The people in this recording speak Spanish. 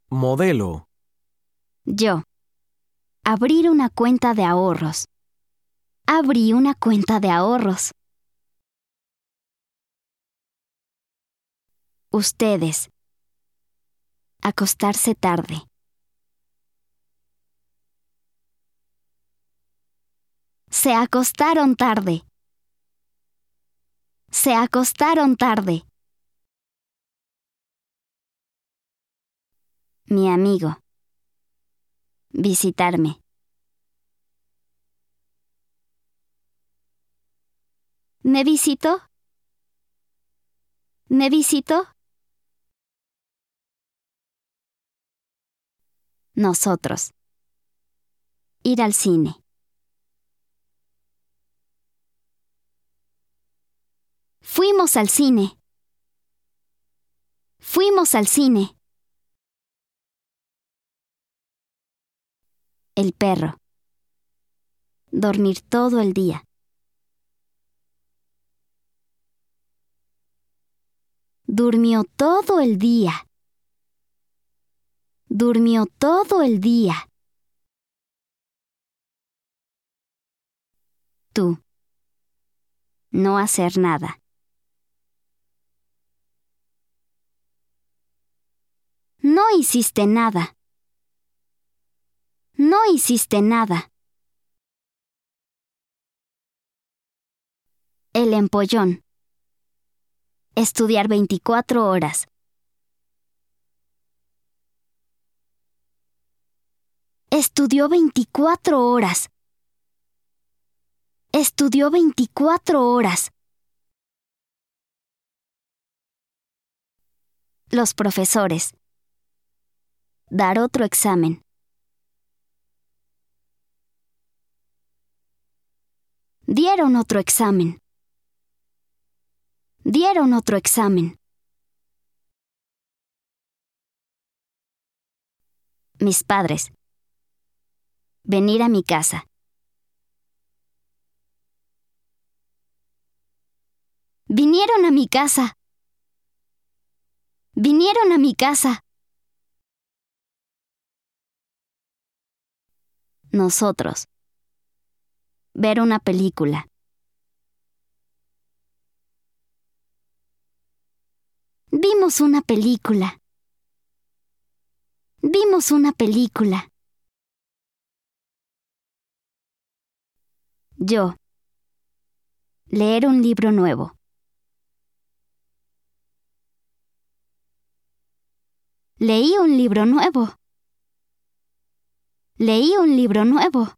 Modelo. Yo. Abrir una cuenta de ahorros. Abrí una cuenta de ahorros. Ustedes. Acostarse tarde. Se acostaron tarde. Se acostaron tarde. Mi amigo. Visitarme. ¿Me visitó? ¿Me visitó? Nosotros. Ir al cine. Fuimos al cine. Fuimos al cine. El perro. Dormir todo el día. Durmió todo el día. Durmió todo el día. Tú. No hacer nada. No hiciste nada. No hiciste nada. El empollón. Estudiar 24 horas. Estudió 24 horas. Estudió 24 horas. Los profesores. Dar otro examen. Dieron otro examen. Dieron otro examen. Mis padres. Venir a mi casa. Vinieron a mi casa. Vinieron a mi casa. Nosotros. Ver una película. Vimos una película. Vimos una película. Yo. Leer un libro nuevo. Leí un libro nuevo. Leí un libro nuevo.